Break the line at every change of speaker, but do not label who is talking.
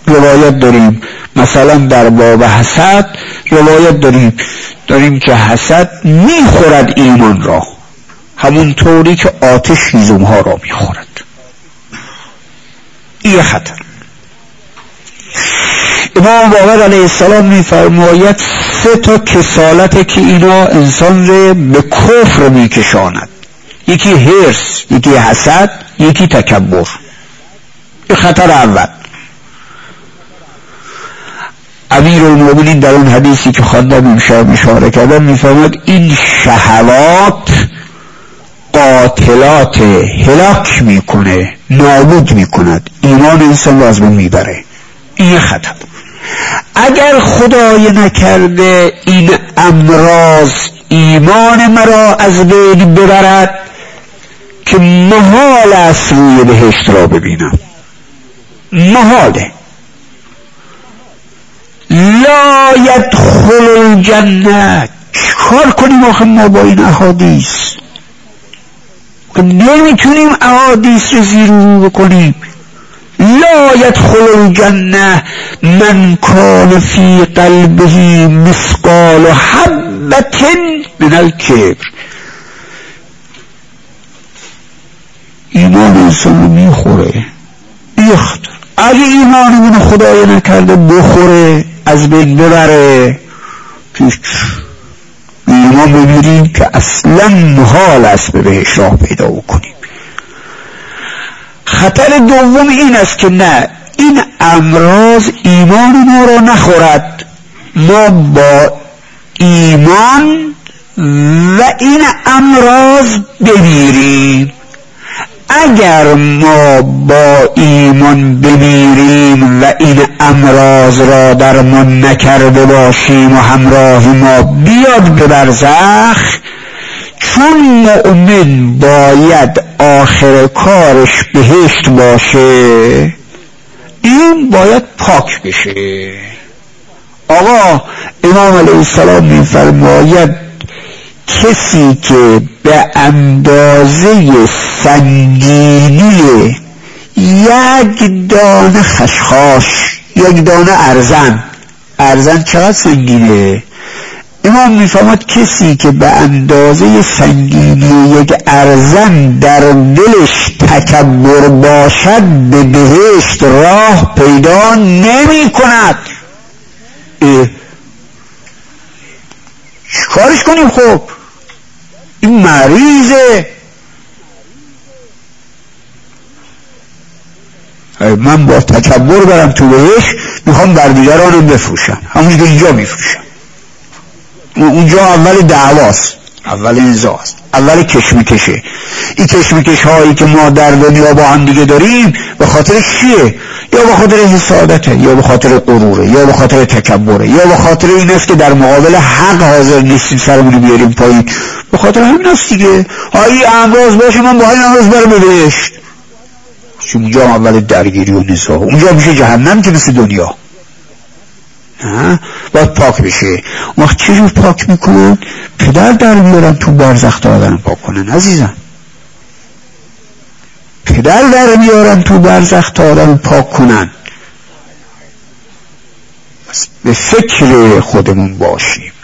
روایت داریم، مثلا در باب حسد روایت داریم که حسد میخورد ایمان را، همون طوری که آتش هیزم ها را میخورد. این خطر. امام باقر علیه السلام میفرماید 3 کسالته که اینا انسان را به کفر میکشاند، یکی حرص، یکی حسد، یکی تکبر. این خطر اول. امیرالمومنین در اون حدیثی که خواندم امشب اشاره کردم میفرماید این شهوات قاتلات، هلاک میکنه، نابود میکند، ایمان انسان رو از بین میبره. این خطر. اگر خدای نکرده این امراض ایمان مرا از بین ببرد که محال است روی بهشت را ببینم، محاله. لا یدخل الجنه. چکار کنیم آخه ما با این احادیث؟ نمیتونیم احادیث رو زیر و رو بکنیم. لا یدخل الجنه من کان فی قلبه مثقال حبة من الکبر. ایمان انسان رو میخوره. اگه ایمانمون خدای نکرده بخوره، از بین ببره، پیش ایمان ببینیم که اصلا محال است به بهش راه پیدا بکنیم. خطر دوم این است که نه، این امراض ایمان ما را نخورد، ما با ایمان و این امراض بمیریم. اگر ما با ایمان بمیریم و این امراض را درمان نکرده باشیم و همراه ما بیاد به برزخ، چون مؤمن باید آخر کارش بهشت باشه، این باید پاک بشه. آقا امام علیه السلام میفرماید کسی که به اندازه سنگینی 1 دانه خشخاش، 1 دانه ارزن چقدر سنگینه؟ امام میفهمد کسی که به اندازه سنگینی 1 ارزن در دلش تکبر باشد، به بهشت راه پیدا نمی کند. چیکارش کنیم؟ خب این مریضه. من با تکبر برم تو بهش، میخوام بر دیگرانم بفروشم، همونجا اینجا میفروشم. اونجا اول دعواست، اول نزاعست، اول کشمکشه. این کشمکش هایی که ما در دنیا با هم دیگه داریم به خاطر چیه؟ یا به خاطر حسادته، یا به خاطر غروره، یا به خاطر تکبره، یا به خاطر این است که در مقابل حق حاضر نیستیم سرمونو بیاریم پایین. به خاطر همین است دیگه. هایی امراض باشه من با این امراض برم بهشت. اونجا اول درگیری و نزاع، اونجا میشه جهنم که مثل دنیا. باید پاک بشه. وقت چجور پاک میکنن؟ پدر در میارن تو برزخ تا آدم پاک کنن عزیزم. پدر در میارن تو برزخ تا آدم پاک کنن. به فکر خودمون باشیم.